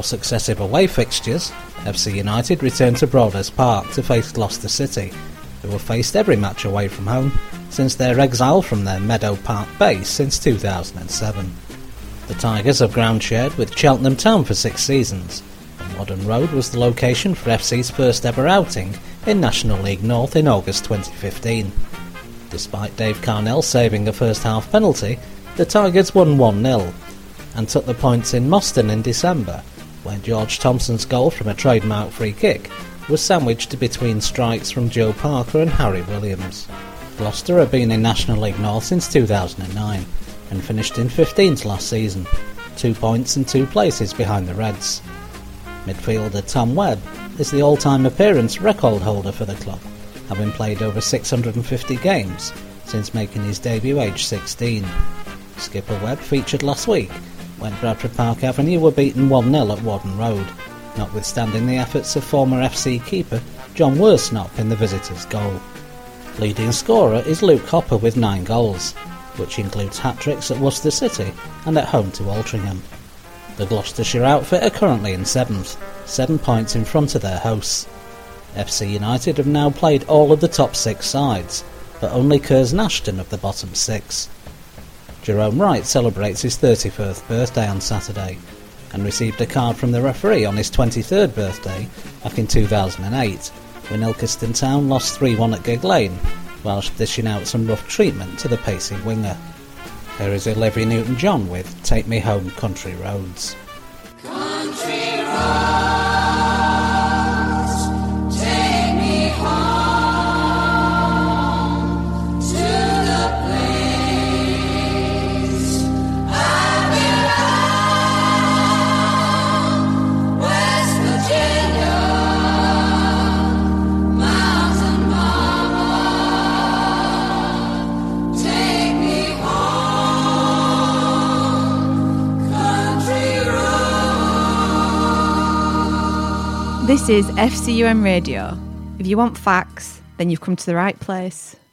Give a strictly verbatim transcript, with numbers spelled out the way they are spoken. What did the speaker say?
successive away fixtures, F C United returned to Broadhurst Park to face Gloucester City, who have faced every match away from home since their exile from their Meadow Park base since two thousand seven. The Tigers have ground shared with Cheltenham Town for six seasons, and Whaddon Road was the location for F C's first ever outing in National League North in August twenty fifteen. Despite Dave Carnell saving a first-half penalty, the Tigers won one nil and took the points in Moston in December, where George Thompson's goal from a trademark free kick was sandwiched between strikes from Joe Parker and Harry Williams. Gloucester have been in National League North since two thousand nine and finished in fifteenth last season, two points and two places behind the Reds. Midfielder Tom Webb is the all-time appearance record holder for the club, having played over six hundred fifty games since making his debut aged sixteen. Skipper Webb featured last week when Bradford Park Avenue were beaten one nil at Whaddon Road, notwithstanding the efforts of former F C keeper John Worsnop in the visitors' goal. Leading scorer is Luke Hopper with nine goals, which includes hat-tricks at Worcester City and at home to Altrincham. The Gloucestershire outfit are currently in seventh, seven points in front of their hosts. F C United have now played all of the top six sides, but only Curzon Ashton of the bottom six. Jerome Wright celebrates his thirty-first birthday on Saturday, and received a card from the referee on his twenty-third birthday back in two thousand eight, when Ilkeston Town lost three one at Gig Lane, whilst dishing out some rough treatment to the pacey winger. Here is Olivia Newton-John with Take Me Home Country Roads. Country roads. This is F C U M Radio. If you want facts, then you've come to the right place.